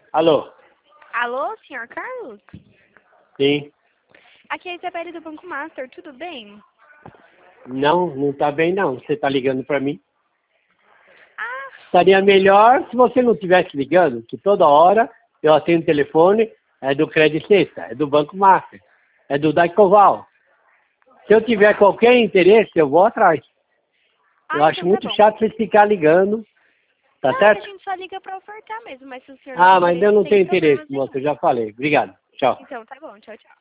Alô? Alô, senhor Carlos? Sim. Aqui é a Isabelle do Banco Master, tudo bem? Não tá bem não. Você tá ligando pra mim. Ah, Estaria melhor se você não estivesse ligando, que toda hora eu atendo o telefone, é do Credit Suisse, é do Banco Master, é do Daicoval. Se eu tiver qualquer interesse, eu vou atrás. Eu acho então tá muito bom. chato você ficar ligando, tá Não, é que a certo? gente só liga pra ofertar mesmo, mas se o senhor não Ah, tem mas interesse, eu não não tem tenho problema interesse, nenhum. moça, eu já falei. Obrigado. Tchau. Então tá bom, tchau, tchau.